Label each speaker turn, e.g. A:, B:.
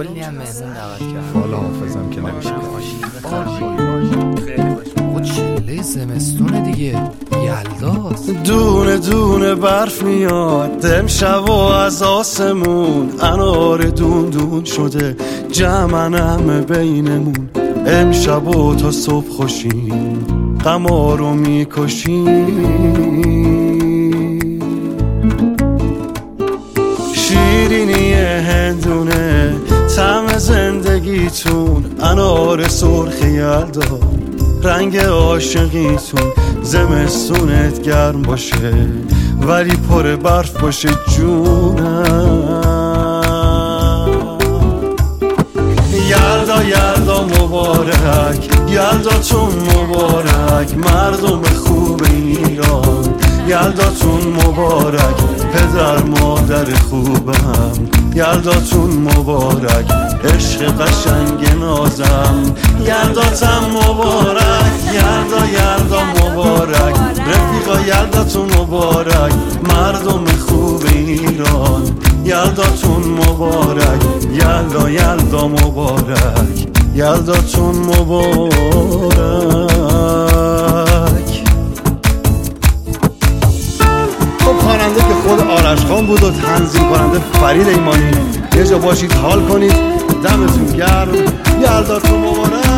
A: کلی هم مهمون دعوت کرد.
B: والا حافظم که نمیشه
A: خود چله زمستونه دیگه، یلداست.
C: دونه دونه برف میاد امشب و از آسمون، انار دون دون شده جمعن همه بینمون. امشب و تا صبح خوشیم غما رو میکشیم. شیرینی هندونه طعم زندگیتون، انار سرخ یلدا رنگ عاشقیتون. زمستونت گرم باشه ولی پر برف باشه جونم. یلدا یلدا مبارک، یلداتون مبارک مردم خوب ایران. یلداتون مبارک پدر مادر خوبم. یلداتون مبارک عشق قشنگ نازم. یلداتم مبارک، یلدا یلدا مبارک رفیقا. یلداتون مبارک مردم خوب ایران. یلداتون مبارک، یلدا یلدا مبارک، یلداتون مبارک.
B: خب خواننده که خود آرش خان بود و تنظیم کننده فرید ایمانی. یه جا باشید حال کنید، دمتون گرم، یلداتون مبارک.